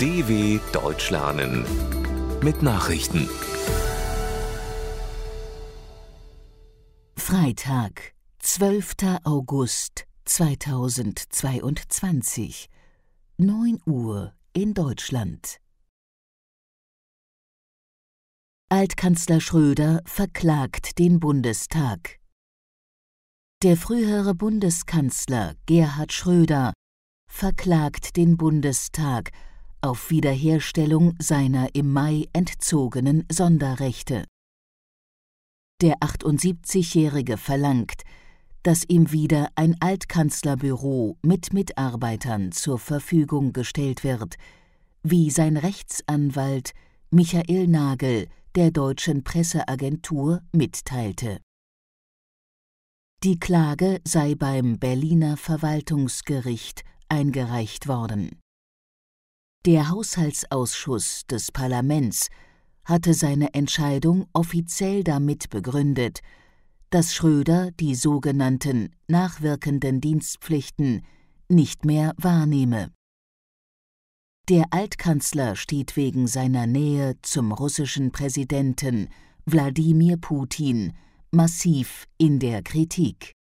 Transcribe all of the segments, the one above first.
DW Deutsch lernen mit Nachrichten. Freitag, 12. August 2022, 9 Uhr in Deutschland. Altkanzler Schröder verklagt den Bundestag. Der frühere Bundeskanzler Gerhard Schröder verklagt den Bundestag auf Wiederherstellung seiner im Mai entzogenen Sonderrechte. Der 78-Jährige verlangt, dass ihm wieder ein Altkanzlerbüro mit Mitarbeitern zur Verfügung gestellt wird, wie sein Rechtsanwalt Michael Nagel der Deutschen Presseagentur mitteilte. Die Klage sei beim Berliner Verwaltungsgericht eingereicht worden. Der Haushaltsausschuss des Parlaments hatte seine Entscheidung offiziell damit begründet, dass Schröder die sogenannten nachwirkenden Dienstpflichten nicht mehr wahrnehme. Der Altkanzler steht wegen seiner Nähe zum russischen Präsidenten Wladimir Putin massiv in der Kritik.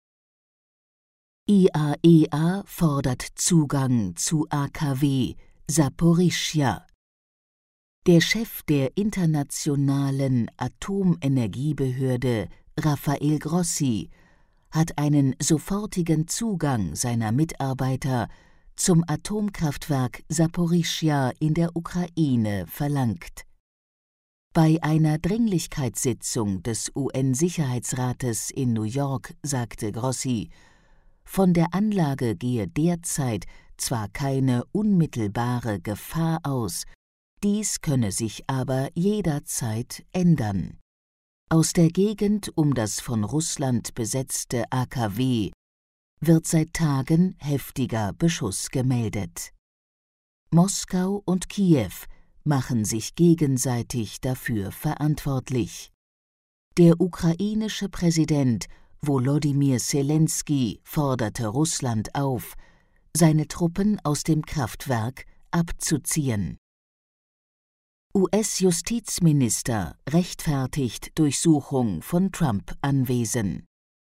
IAEA fordert Zugang zu AKW Saporischschja. Der Chef der Internationalen Atomenergiebehörde, Rafael Grossi, hat einen sofortigen Zugang seiner Mitarbeiter zum Atomkraftwerk Saporischschja in der Ukraine verlangt. Bei einer Dringlichkeitssitzung des UN-Sicherheitsrates in New York sagte Grossi, von der Anlage gehe derzeit zwar keine unmittelbare Gefahr aus, dies könne sich aber jederzeit ändern. Aus der Gegend um das von Russland besetzte AKW wird seit Tagen heftiger Beschuss gemeldet. Moskau und Kiew machen sich gegenseitig dafür verantwortlich. Der ukrainische Präsident Volodymyr Selenskyj forderte Russland auf, seine Truppen aus dem Kraftwerk abzuziehen. US-Justizminister rechtfertigt Durchsuchung von Trump-Anwesen.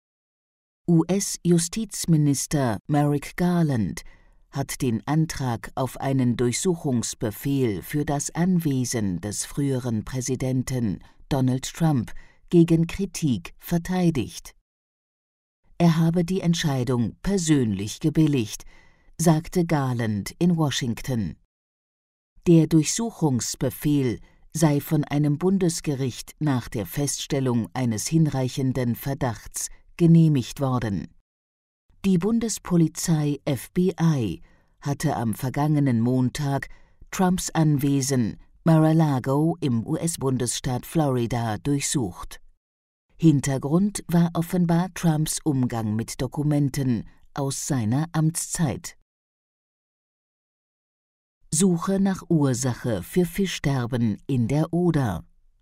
US-Justizminister Merrick Garland hat den Antrag auf einen Durchsuchungsbefehl für das Anwesen des früheren Präsidenten Donald Trump gegen Kritik verteidigt. Er habe die Entscheidung persönlich gebilligt, sagte Garland in Washington. Der Durchsuchungsbefehl sei von einem Bundesgericht nach der Feststellung eines hinreichenden Verdachts genehmigt worden. Die Bundespolizei FBI hatte am vergangenen Montag Trumps Anwesen Mar-a-Lago im US-Bundesstaat Florida durchsucht. Hintergrund war offenbar Trumps Umgang mit Dokumenten aus seiner Amtszeit. Suche nach Ursache für Fischsterben in der Oder.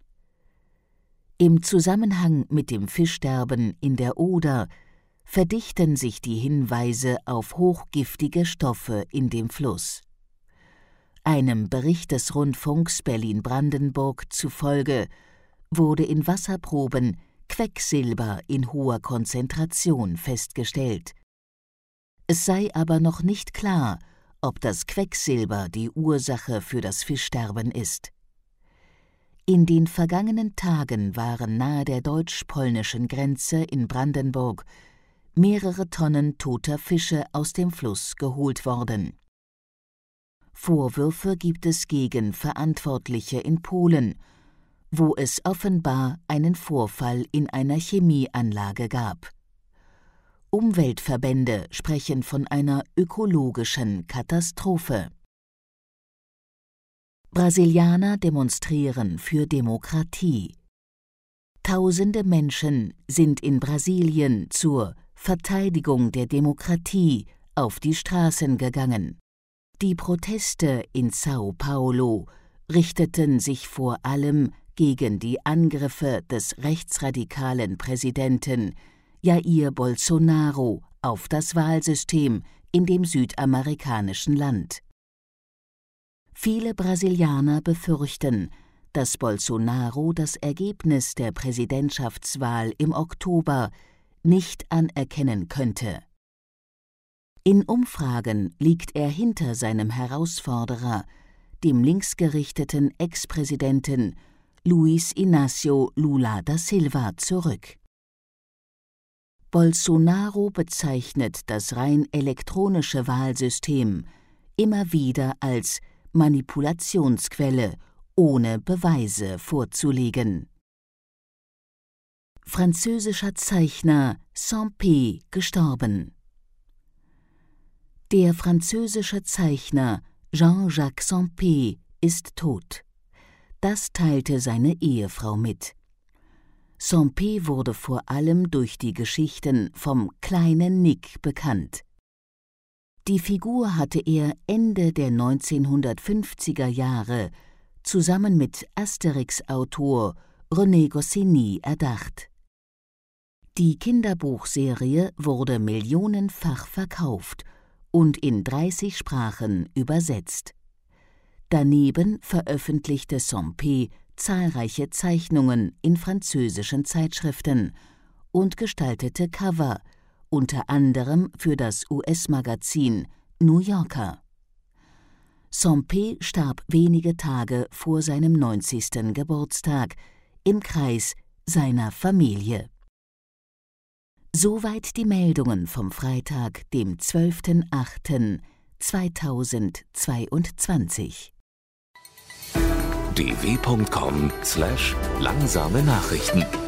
Im Zusammenhang mit dem Fischsterben in der Oder verdichten sich die Hinweise auf hochgiftige Stoffe in dem Fluss. Einem Bericht des Rundfunks Berlin-Brandenburg zufolge wurde in Wasserproben Quecksilber in hoher Konzentration festgestellt. Es sei aber noch nicht klar, ob das Quecksilber die Ursache für das Fischsterben ist. In den vergangenen Tagen waren nahe der deutsch-polnischen Grenze in Brandenburg mehrere Tonnen toter Fische aus dem Fluss geholt worden. Vorwürfe gibt es gegen Verantwortliche in Polen, wo es offenbar einen Vorfall in einer Chemieanlage gab. Umweltverbände sprechen von einer ökologischen Katastrophe. Brasilianer demonstrieren für Demokratie. Tausende Menschen sind in Brasilien zur Verteidigung der Demokratie auf die Straßen gegangen. Die Proteste in São Paulo richteten sich vor allem gegen die Angriffe des rechtsradikalen Präsidenten Jair Bolsonaro auf das Wahlsystem in dem südamerikanischen Land. Viele Brasilianer befürchten, dass Bolsonaro das Ergebnis der Präsidentschaftswahl im Oktober nicht anerkennen könnte. In Umfragen liegt er hinter seinem Herausforderer, dem linksgerichteten Ex-Präsidenten Luiz Inácio Lula da Silva, zurück. Bolsonaro bezeichnet das rein elektronische Wahlsystem immer wieder als Manipulationsquelle, ohne Beweise vorzulegen. Französischer Zeichner Saint-Pé gestorben. Der französische Zeichner Jean-Jacques Saint-Pé ist tot. Das teilte seine Ehefrau mit. Saint-Pé wurde vor allem durch die Geschichten vom kleinen Nick bekannt. Die Figur hatte er Ende der 1950er Jahre zusammen mit Asterix-Autor René Goscinny erdacht. Die Kinderbuchserie wurde millionenfach verkauft und in 30 Sprachen übersetzt. Daneben veröffentlichte Saint-Pé zahlreiche Zeichnungen in französischen Zeitschriften und gestaltete Cover, unter anderem für das US-Magazin New Yorker. Saint-Pé starb wenige Tage vor seinem 90. Geburtstag im Kreis seiner Familie. Soweit die Meldungen vom Freitag, dem 12.08.2022. dw.com/langsame Nachrichten